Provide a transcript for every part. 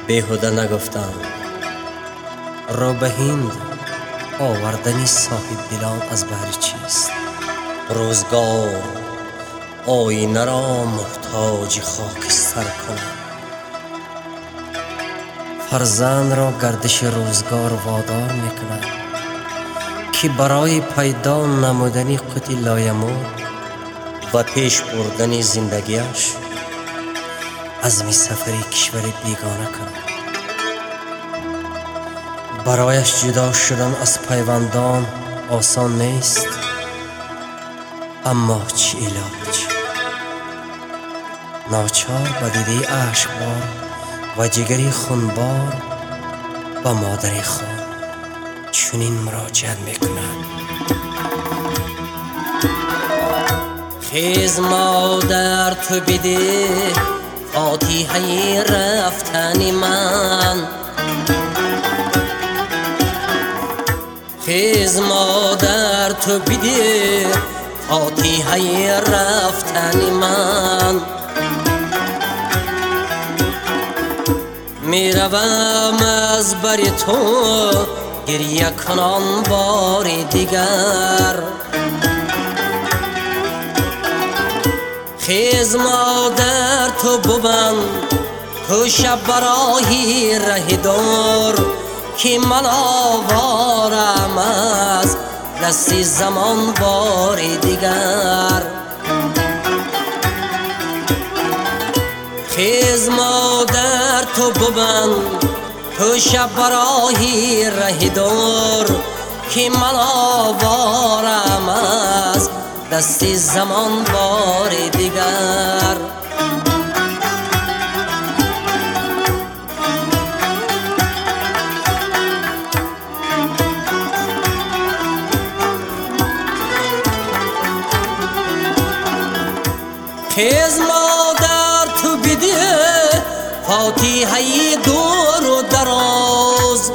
بیهوده نگفتم. رو به هند آوردنی صاحب دلان از بهر چیست؟ روزگار آینه را محتاج خاکستر کنم. فرزند را گردش روزگار وادار میکنم که برای پیدا نمودنی قوت لایمرد و پیش بردن زندگیش عزم سفری کشور بیگانه کنم. برایش جدا شدن از پیوندان آسان نیست، اما چه علاج؟ ناچار به دیده اشکبار و جگری خونبار با مادر خود چنین مراجعت میکنم: خیز مادر تو بده فاتحه رفتن من. خیز مادر تو بده فاتحه رفتن من. میروم از بر تو گریه کنان بار دیگر. خیز مادر تو ببند تو شب برای ره دور که من آوارم از دستی زمان بار دیگر. خیز مادر تو ببند تو شب برای ره دور که من آوارم از دستی زمان بار دیگر. خیز مادر تو بده فاتحه دور و دراز.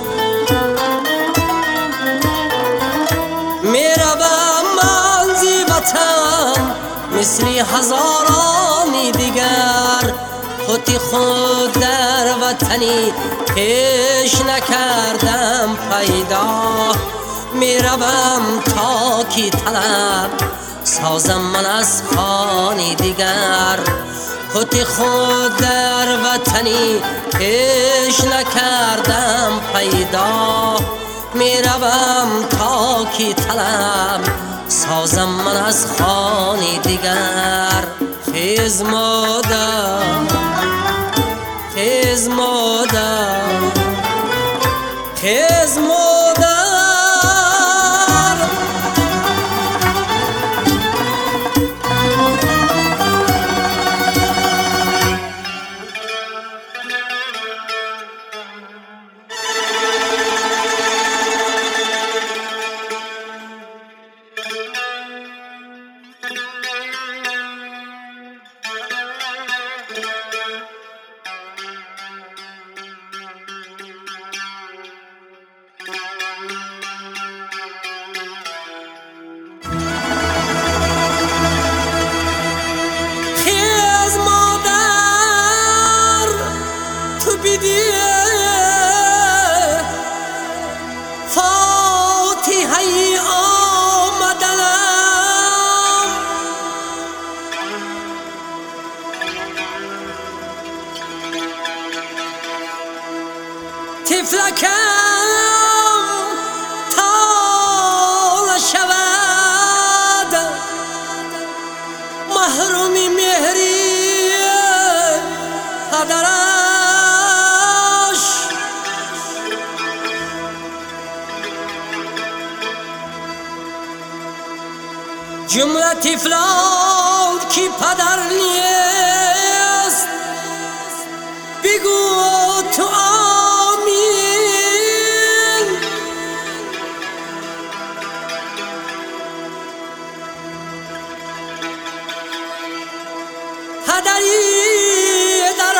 میروم من زی وطن مثل هزاران دیگر. خود در وطنی پیش نکردم پیدا. میروم تا کی طلب سازم من از خانی دیگر. خود در وطنی پیش نکردم پیدا. میروم تا کی طلب سازم من از خانی دیگر. خیز مادر خیز مادر خیز مادر. فاتحه آمدنم تفلکم تا نشود محرومی مهری پدرم. جمله طفلان کی پدر نیست بگو تو آمین. پدری در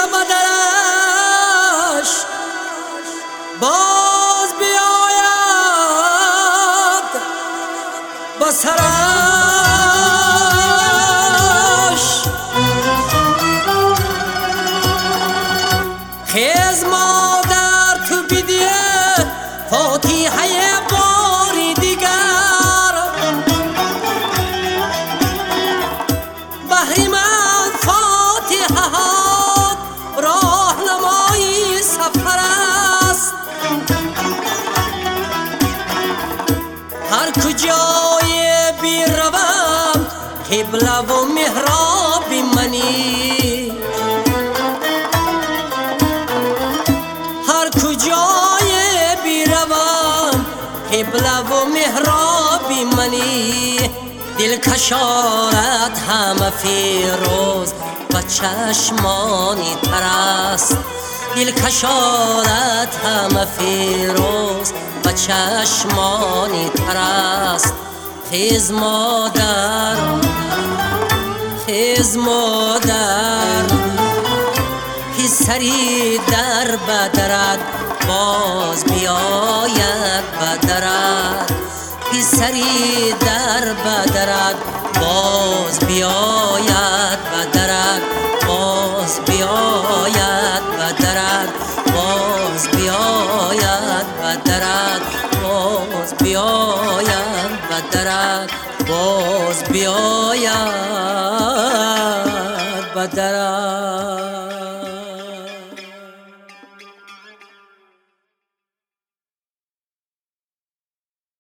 بدنش باز بیاید با سرش. قبله و محراب منی. هر کجای بیروم قبله و محراب منی. دل کشارت همه فیروز و چشمانی تر است. دل کشارت همه فیروز و چشمانی تر است. خیز مادر، خیز مادر، پسری در بدرت باز بیاید بدرت. پسری در بدرت باز بیاید بدرت. باز بیاید بدرت. باز بیاید بدرت. باز بیاید بدرت. باز بیاید بدرت.